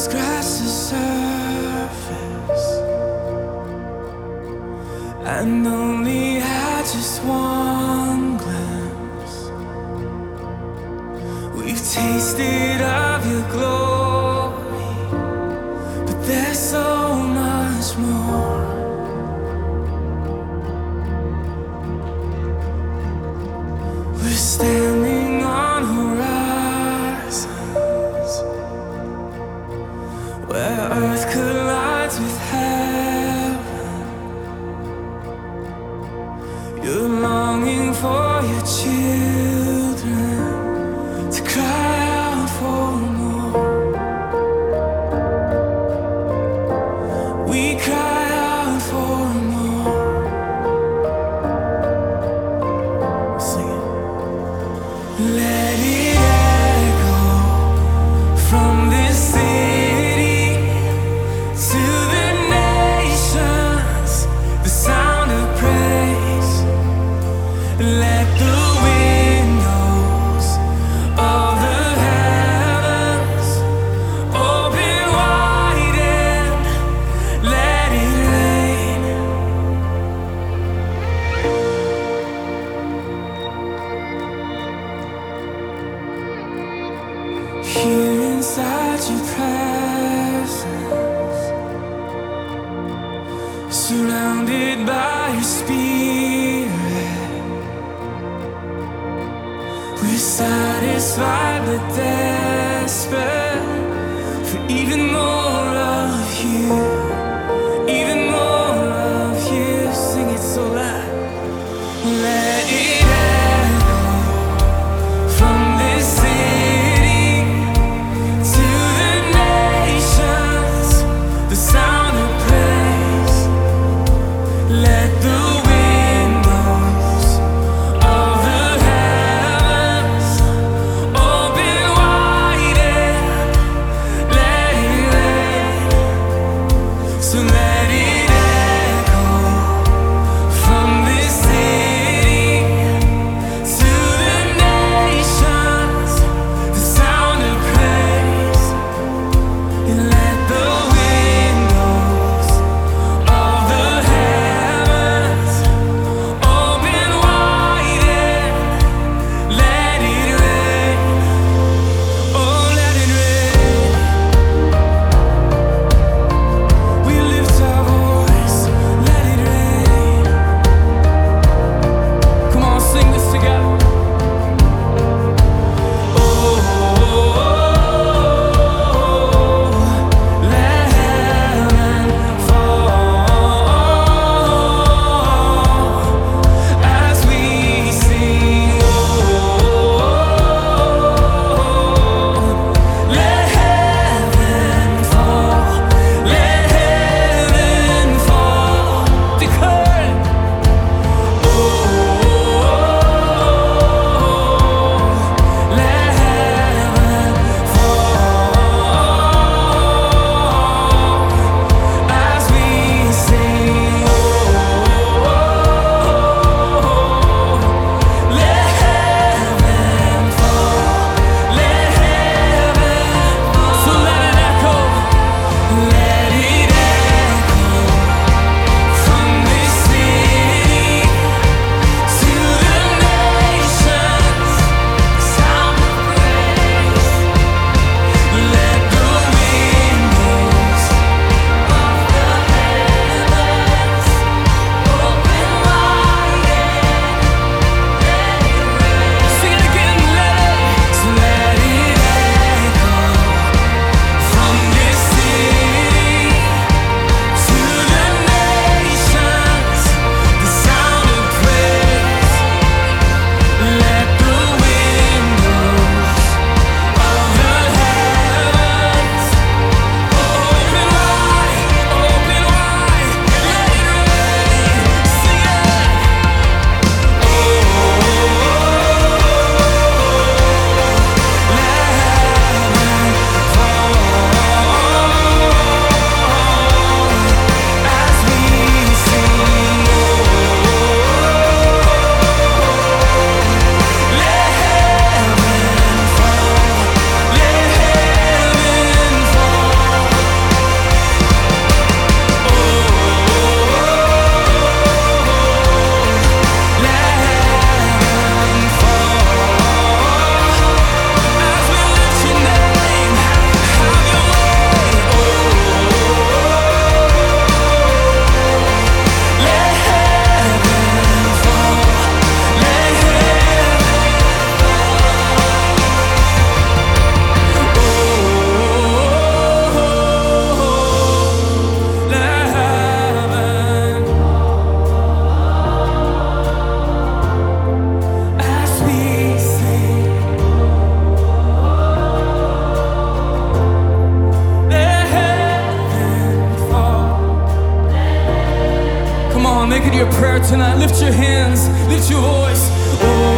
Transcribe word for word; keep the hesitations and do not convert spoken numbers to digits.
scratch the surface and only had just one glimpse. We've tasted of your glory, but there's so much more. We're standing on horizons where earth collides with heaven. You're longing for your children to cry out for more. We cry out for more. Sing it. Let it echo from this city to the nations, the sound of praise. Let the windows of the heavens open wide and let it rain. Here inside your presence, surrounded by your spirit, we're satisfied but desperate for even more of you, even more of you. Sing it so loud. Let it echo from this city to the nations, the sound of praise. Let the windows of the heavens open wide and let it rain. your hands, lift your voice. Oh.